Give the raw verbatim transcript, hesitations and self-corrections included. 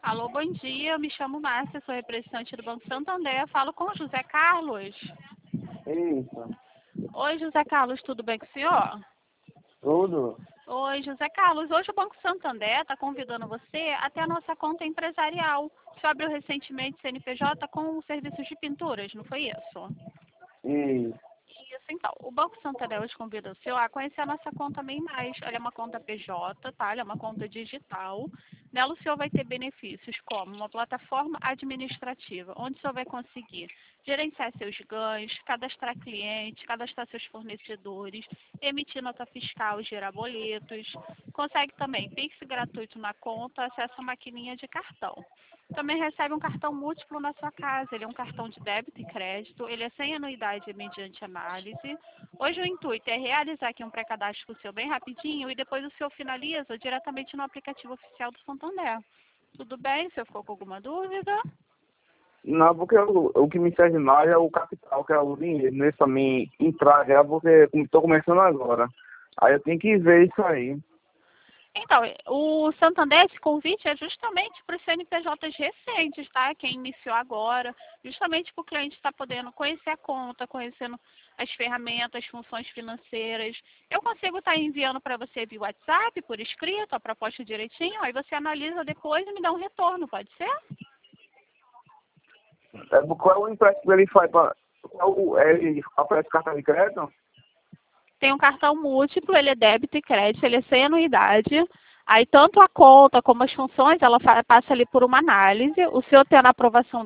Alô, bom dia. Eu me chamo Márcia, sou representante do Banco Santander. Falo com o José Carlos. Isso. Oi, José Carlos, tudo bem com o senhor? Tudo? Oi, José Carlos. Hoje o Banco Santander está convidando você até a nossa conta empresarial. Você abriu recentemente C N P J com serviços de pinturas, não foi isso? Isso. Isso, então. O Banco Santander hoje convida o senhor a conhecer a nossa conta Bem Mais. Ela é uma conta P J, tá? Ela é uma conta digital. Nela o senhor vai ter benefícios como uma plataforma administrativa, onde o senhor vai conseguir gerenciar seus ganhos, cadastrar clientes, cadastrar seus fornecedores, emitir nota fiscal e gerar boletos. Consegue também Pix gratuito na conta, acesso à maquininha de cartão. Também recebe um cartão múltiplo na sua casa. Ele é um cartão de débito e crédito. Ele é sem anuidade mediante análise. Hoje o intuito é realizar aqui um pré-cadastro com o seu bem rapidinho e depois o senhor finaliza diretamente no aplicativo oficial do Santander. Tudo bem? O senhor ficou com alguma dúvida? Não, porque o, o que me serve mais é o capital, que é o dinheiro, né? Pra mim entrar já, porque estou começando agora. Aí eu tenho que ver isso aí. Então, o Santander, esse convite é justamente para os C N P Js recentes, tá? Quem iniciou agora, justamente para o cliente estar podendo conhecer a conta, conhecendo as ferramentas, as funções financeiras. Eu consigo estar enviando para você via WhatsApp, por escrito, a proposta direitinho, aí você analisa depois e me dá um retorno, pode ser? É, qual é o empréstimo que ele faz para... Qual, é, ele oferece cartão de crédito? Tem um cartão múltiplo, ele é débito e crédito, ele é sem anuidade. Aí tanto a conta como as funções, ela fa- passa ali por uma análise. O senhor tendo a aprovação